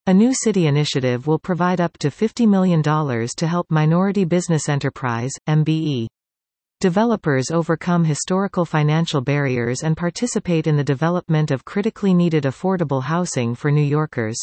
A new city initiative will provide up to $50 million to help Minority Business Enterprise, MBE, developers overcome historical financial barriers and participate in the development of critically needed affordable housing for New Yorkers.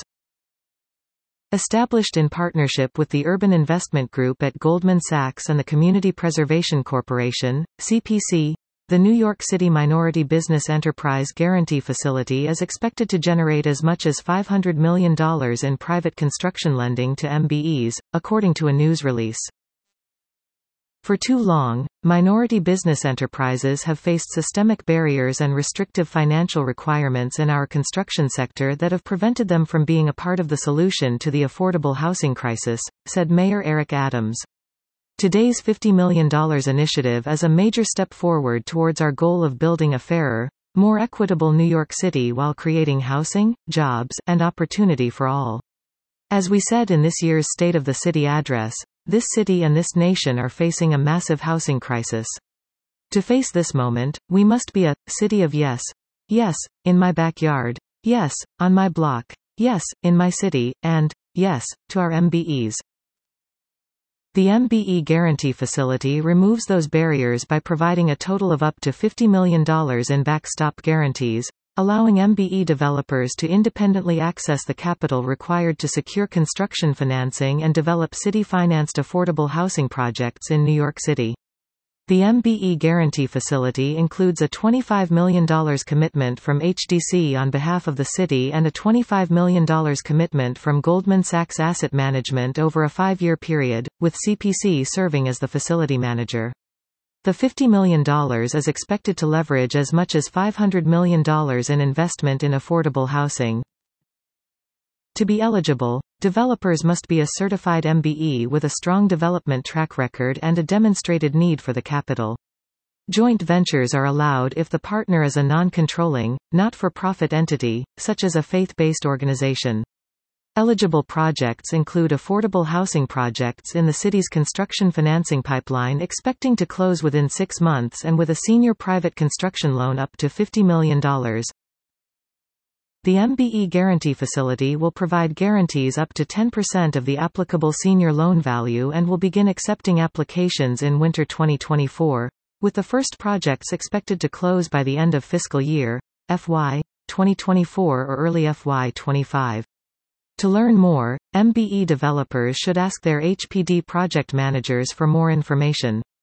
Established in partnership with the Urban Investment Group at Goldman Sachs and the Community Preservation Corporation, CPC, the New York City Minority Business Enterprise Guarantee Facility is expected to generate as much as $500 million in private construction lending to MBEs, according to a news release. For too long, minority business enterprises have faced systemic barriers and restrictive financial requirements in our construction sector that have prevented them from being a part of the solution to the affordable housing crisis, said Mayor Eric Adams. Today's $50 million initiative is a major step forward towards our goal of building a fairer, more equitable New York City while creating housing, jobs, and opportunity for all. As we said in this year's State of the City address, this city and this nation are facing a massive housing crisis. To face this moment, we must be a city of yes. Yes, in my backyard. Yes, on my block. Yes, in my city, and yes, to our MBEs. The MBE Guarantee Facility removes those barriers by providing a total of up to $50 million in backstop guarantees, allowing MBE developers to independently access the capital required to secure construction financing and develop city-financed affordable housing projects in New York City. The MBE Guarantee Facility includes a $25 million commitment from HDC on behalf of the city and a $25 million commitment from Goldman Sachs Asset Management over a 5-year period, with CPC serving as the facility manager. The $50 million is expected to leverage as much as $500 million in investment in affordable housing. To be eligible, developers must be a certified MBE with a strong development track record and a demonstrated need for the capital. Joint ventures are allowed if the partner is a non-controlling, not-for-profit entity, such as a faith-based organization. Eligible projects include affordable housing projects in the city's construction financing pipeline expecting to close within 6 months and with a senior private construction loan up to $50 million. The MBE Guarantee Facility will provide guarantees up to 10% of the applicable senior loan value and will begin accepting applications in winter 2024, with the first projects expected to close by the end of fiscal year, FY 2024 or early FY 25. To learn more, MBE developers should ask their HPD project managers for more information.